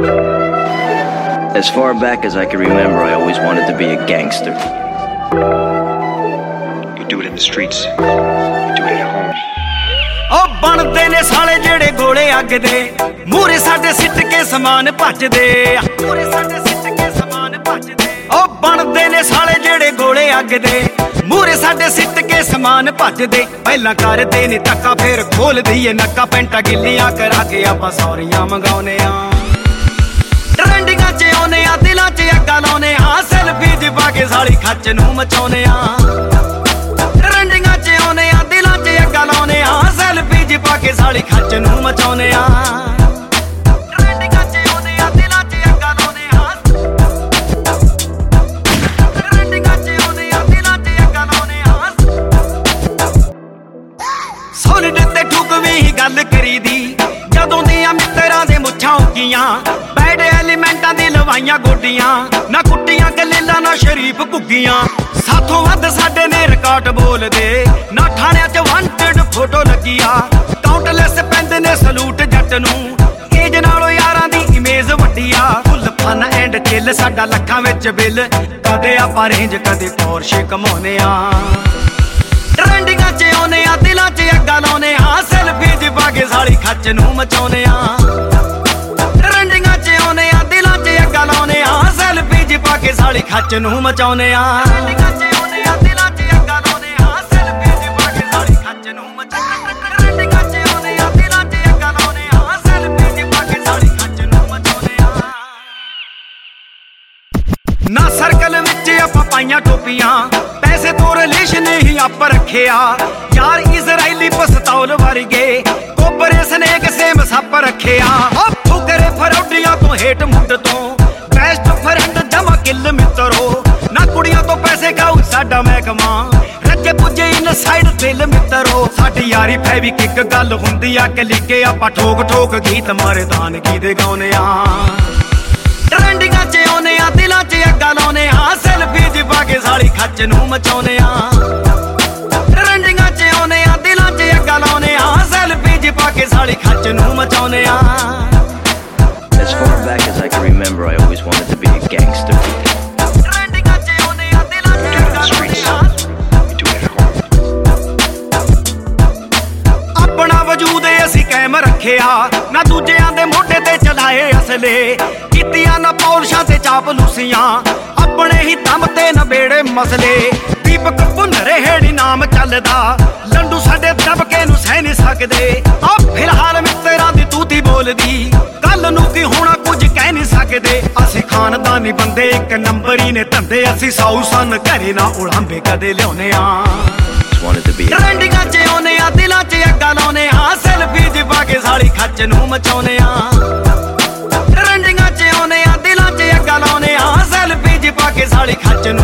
As far back as I can remember, I always wanted to be a gangster. You do it in the streets. You do it at home. ਉਹ ਬਣਦੇ ਨੇ ਸਾਲੇ ਜਿਹੜੇ ਗੋਲੇ ਅੱਗ ਦੇ ਮੂਰੇ ਸਾਡੇ ਸਿੱਟ ਕੇ ਸਮਾਨ ਭੱਜਦੇ ਮੂਰੇ ਸਾਡੇ ਸਿੱਟ ਕੇ ਸਮਾਨ ਭੱਜਦੇ ਉਹ ਬਣਦੇ ਨੇ ਸਾਲੇ ਜਿਹੜੇ ਗੋਲੇ ਅੱਗ ਦੇ ਮੂਰੇ ਸਾਡੇ ਸਿੱਟ ਕੇ ਸਮਾਨ ਭੱਜਦੇ ਪਹਿਲਾਂ ਕਰਦੇ ਨੇ ਧੱਕਾ ਫੇਰ ਖੋਲ ਦਈਏ ਨੱਕਾ ਪੈਂਟਾ ਗਿੱਲੀਆਂ ਕਰਾ ਕੇ ਆਪਾਂ ਸੌਰੀਆਂ ਮੰਗਾਉਨੇ ਆ ਟ੍ਰੈਂਡਿੰਗਾਂ 'ਚ ਆਉਨੇ ਆ ਦਿਲਾਂ 'ਚ ਅੱਗਾ ਲਾਉਨੇ ਆ ਸੈਲਫੀ ਚ ਪਾ ਕੇ ਸਾਲੀ ਖੱਚ ਨੂੰ ਮਚਾਉਨੇ ਆ ਟ੍ਰੈਂਡਿੰਗਾਂ 'ਚ ਆਉਨੇ ਆ ਦਿਲਾਂ 'ਚ ਅੱਗਾ ਲਾਉਨੇ ਆ ਸੈਲਫੀ ਚ ਪਾ ਕੇ ਸਾਲੀ ਖੱਚ ਨੂੰ ਮਚਾਉਨੇ ਆ ਟ੍ਰੈਂਡਿੰਗਾਂ 'ਚ ਆਉਨੇ ਆ ਦਿਲਾਂ 'ਚ ਅੱਗਾ ਲਾਉਨੇ ਆ ਟ੍ਰੈਂਡਿੰਗਾਂ 'ਚ ਆਉਨੇ ਆ ਦਿਲਾਂ 'ਚ ਅੱਗਾ ਲਾਉਨੇ ਆ ਸੋਲਿਡ ਤੇ ਠੁਕਵੀਂ ਗੱਲ ਕਰੀਦੀ ਜਦੋਂ ਦੀਆਂ ਮਿੱਤਰਾਂ ਦੇ ਮੁੱਛਾਂ ਉੱਗੀਆਂ ਬੈਡ ਐਲੀਮੈਂਟਾਂ ਦੀ ਲਵਾਈਆਂ ਗੋਡੀਆਂ ਨਾ ਕੁੱਟੀਆਂ ਗਲੇਲਾਂ ਨਾ ਸ਼ਰੀਫ ਘੁੱਗੀਆਂ ਸਾਥੋਂ ਵੱਧ ਸਾਡੇ ਨੇ ਰਿਕਾਰਡ ਬੋਲਦੇ ਨਾ ਥਾਣਿਆਂ 'ਚ ਵਾਂਟਡ ਫੋਟੋ ਲੱਗੀਆ ਕਾਊਂਟਲੈਸ ਪੈਂਦੇ ਨੇ ਸਲੂਟ ਜੱਟ ਨੂੰ ਏਜ ਨਾਲੋਂ ਯਾਰਾਂ ਦੀ ਇਮੇਜ ਵੱਡੀ ਆ ਫੁੱਲ ਫਨ ਐਂਡ ਚਿੱਲ ਸਾਡਾ ਲੱਖਾਂ ਵਿੱਚ ਬਿੱਲ ਕਦੇ ਆਪਾਂ ਰੇਂਜ ਕਦੇ ਪੋਰਸ਼ੇ ਕਮਾਉਨੇ ਆ ਟ੍ਰੈਂਡਿੰਗਾਂ 'ਚ ਆਉਨੇ ਆ ਦਿਲਾਂ 'ਚ ਅੱਗਾ ਲਾਉਨੇ ਆ ਸੈਲਫੀ ਚ ਪਾ ਕੇ ਸਾਲੀ ਖੱਚ ਨੂੰ ਮਚਾਉਨੇ ਆ ਟ੍ਰੈਂਡਿੰਗਾਂ 'ਚ ਆਉਨੇ ਆ ਦਿਲਾਂ 'ਚ ਅੱਗਾ ਲਾਉਨੇ ਆ ਸੈਲਫੀ ਚ ਪਾ ਕੇ ਸਾਲੀ ਖੱਚ ਨੂੰ ਮਚਾਉਨੇ ਆ ਟ੍ਰੈਂਡਿੰਗਾਂ 'ਚ ਆਉਨੇ ਆ ਦਿਲਾਂ 'ਚ ਅੱਗਾ ਲਾਉਨੇ ਆ ਸੈਲਫੀ ਚ ਪਾ ਕੇ ਸਾਲੀ ਖੱਚ ਨੂੰ ਮਚਾਉਨੇ ਆ ਟ੍ਰੈਂਡਿੰਗਾਂ 'ਚ ਆਉਨੇ ਆ ਦਿਲਾਂ 'ਚ ਅੱਗਾ ਲਾਉਨੇ ਆ ਸੈਲਫੀ ਚ ਪਾ ਕੇ ਸਾਲੀ ਖੱਚ ਨੂੰ ਮਚਾਉਨੇ ਆ ਨਾ ਸਰਕਲ ਵਿੱਚ ਆਪਾਂ ਪਾਈਆਂ ਟੋਪੀਆਂ ਪੈਸੇ ਤੋਂ ਰਿਲੇਸ਼ਨ ਹੀ ਆਪ ਰੱਖਿਆ ਯਾਰ ਇਜ਼ਰਾਈਲੀ ਪਸਤੌਲ ਵਰਗੇ ਕੋਬਰੇ ਸਨੇਕ ਸੇਮ ਸੱਪ ਰੱਖਿਆ ਫੁਕਰੇ ਫਰੌਡੀਆਂ ਤੋਂ ਹੇਠ ਮੁੱਢ ਤੋਂ ਬੈਸਟ ਫਰੈਂਡ ਜਮਾ ਕਿੱਲ ਮਿੱਤਰੋ ਨਾ ਕੁੜੀਆਂ ਤੋਂ ਪੈਸੇ ਖਾਉ ਸਾਡਾ ਮਹਿਕਮਾ ਰੱਜੇ ਪੁੱਜੇ ਇਨਸਾਈਡ ਦਿਲ ਮਿੱਤਰੋ ਸਾਡੀ ਯਾਰੀ ਫੈਵਿਕ ਇੱਕ ਗੱਲ ਹੁੰਦੀ ਆ ਕਿ ਲਿਖੇ ਆਪਾਂ ਠੋਕ ਠੋਕ ਗੀਤ ਮਰਦਾਨਗੀ ਦੇ ਗਾਉਨੇ ਆ ਟ੍ਰੈਂਡਿੰਗਾਂ 'ਚ ਆਉਨੇ ਆ ਦਿਲਾਂ 'ਚ ਅੱਗਾ ਲਾਉਨੇ ਆ ਸੈਲਫੀ ਚ ਪਾ ਕੇ ਸਾਲੀ ਖੱਚ ਨੂੰ ਮਚਾਉਨੇ ਆ ਟ੍ਰੈਂਡਿੰਗਾਂ 'ਚ ਆਉਨੇ ਆ ਦਿਲਾਂ 'ਚ ਅੱਗਾ ਲਾਉਨੇ ਆ ਸੈਲਫੀ ਚ ਪਾ ਕੇ ਸਾਲੀ ਖੱਚ ਨੂੰ ਮਚਾਉਨੇ ਆ As far back as I can remember, I always wanted to be a gangster. ਟ੍ਰੈਂਡਿੰਗਾਂ 'ਚ ਆਉਨੇ ਆ ਦਿਲਾਂ 'ਚ ਅੱਗਾ ਲਾਉਨੇ ਆ You do it at home. ਆਪਣਾ ਵਜੂਦ ਅਸੀਂ ਕਾਇਮ ਰੱਖਿਆ ਨਾ ਦੂਜਿਆਂ ਦੇ ਮੋਢੇ ਤੇ ਚਲਾਏ ਅਸਲੇ ਕੀਤੀਆਂ ਨਾ ਪੌਲਸ਼ਾਂ ਤੇ ਚਾਪਲੂਸੀਆਂ ਆਪਣੇ ਹੀ ਦਮ ਤੇ ਨਬੇੜੇ ਮਸਲੇ ਦੀਪਕ ਭੁੰਨਰੇ ਹੇੜੀ ਨਾਮ ਚੱਲਦਾ ਲੰਡੂ ਸਾਡੇ ਦਬਕੇ ਨੂੰ ਸਹਿ ਨਹੀਂ ਸਕਦੇ ਆ ਫਿਲਹਾਲ ਮਿੱਤਰਾਂ ਦੀ ਤੂਤੀ ਬੋਲਦੀ ਕੱਲ ਨੂੰ ਕੀ ਹੋਣਾ ਕੁਝ ਕਹਿ ਨਹੀਂ ਸਕਦੇ ਅਸੀਂ ਖਾਨਦਾਨੀ ਬੰਦੇ ਇੱਕ ਨੰਬਰ ਹੀ ਨੇ ਧੰਦੇ ਅਸੀਂ ਸਾਊ ਸਨ ਘਰੇ ਨਾ ਉਲਾਂਬੇ ਕਦੇ ਲਿਆਉਨੇ ਆ ਟ੍ਰੈਂਡਿੰਗਾਂ 'ਚ ਆਉਨੇ ਆ ਦਿਲਾਂ 'ਚ ਅੱਗਾ ਲਾਉਨੇ ਆ ਸੈਲਫੀ ਚ ਪਾ ਕੇ ਸਾਲੀ ਖੱਚ ਨੂੰ ਮਚਾਉਨੇ ਆ ਟ੍ਰੈਂਡਿੰਗਾਂ 'ਚ ਆਉਨੇ ਆ ਦਿਲਾਂ 'ਚ ਅੱਗਾ ਲਾਉਨੇ ਆ ਸੈਲਫੀ ਚ ਪਾ ਕੇ ਸਾਲੀ ਖੱਚ ਨੂੰ